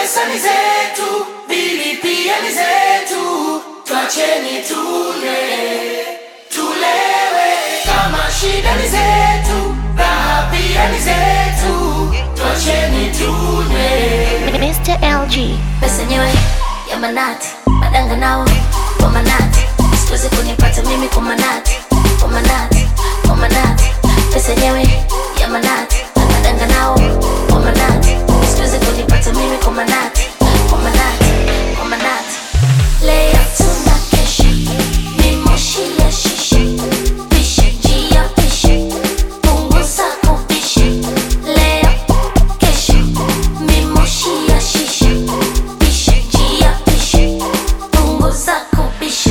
pesa ni zetu, bili pia ni zetu. Tuacheni tule, tulewe. Kama shida ni zetu, raha pia ni zetu. Tuacheni tule. Mr. LG. Pesa nyewe ya manati, madanga nao kwa manati. Siwezi kunipata mimi kwa manati, kwa manati, kwa manati. Pesa nyewe ya manati, madanga nao kwa manati. Siwezi kunipata mimi kwa manati, kwa manati, kwa manati. Leo tunakesha, ni moshi ya shisha. Pisha, njia pisha, punguza kupisha. Leo kesha, ni moshi ya shisha. Pisha, njia pisha, punguza kupisha.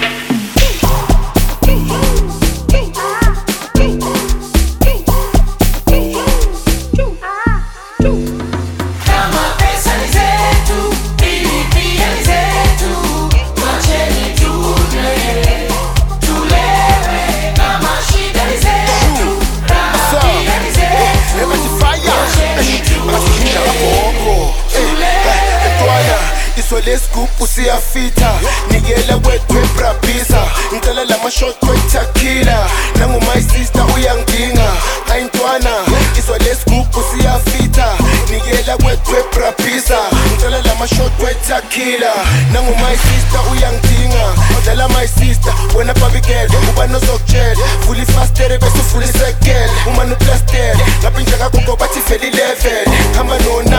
Kama pesa ni zetu, bili pia ni zetu. Tuacheni tule, tulewe. Kama shida ni zetu, raha pia ni zetu. Tuacheni tule, tulewe. Iswele scoop usiyafita Nigela wetwe brabisa Ngicela lama shot wetakila Nangu my sister uyangidinga Ayintwana Iswele scoop usiyafita Nigela wetwe brabisa Ngicela lama shot wetakila Nangu my sister uyangidinga Odala my sister wena baby girl Uba nozokutshela Fully faster bese fully second Uma no plaster Ngapinja ngakho bathi veli level Hamba noni